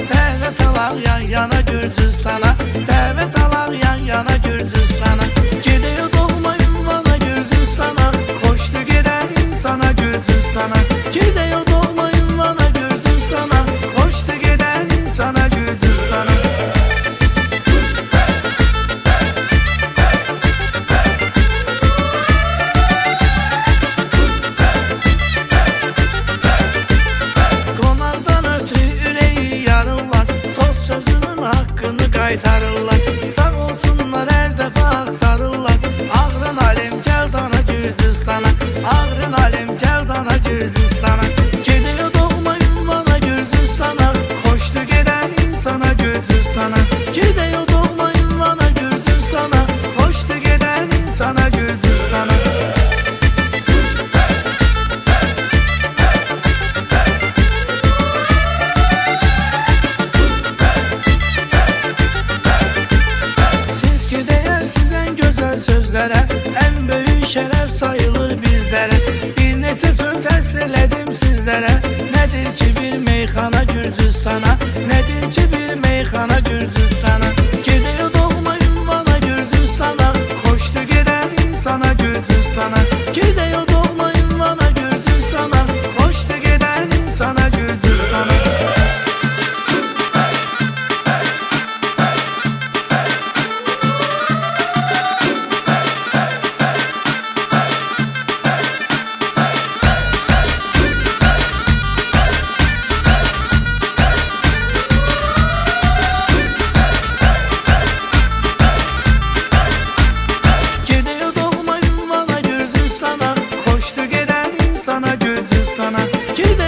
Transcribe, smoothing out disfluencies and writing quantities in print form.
Dəvət alaq yan yana Gürcüstana, dəvət alaq yan yana Gürcüstana. Gidiyor doğma ünvana Gürcüstana, xoşdu gedən insana Gürcüstana. Gidiyor doğma ünvana Gürcüstana, xoşdu gedən insana Gürcüstana. Qaytarırlar, sağ olsunlar hər dəfə axtarırlar. Ağrın alim gəl dana Gürcüstana, ağrın alim gəl dana Gürcüstana. Gidiyor doğma ünvana Gürcüstana, xoşdu gedən insana Gürcüstana. Gidiyor doğma ünvana Gürcüstana, xoşdu gedən insana Gürcüstana. En büyük şeref sayılır bizlere. Bir neçə söz əsrələdim sizlere. Nedir ki bir meyxana Gürcüstana, nedir ki bir meyxana Gürcüstana. Gidiyor doğma ünvana Gürcüstana, xoşdu gedən insana Gürcüstana. Gidiyor doğma ünvana Gürcüstana, xoşdu gedən insana Gürcüstana. Xoşdu gedən insana Gürcüstana.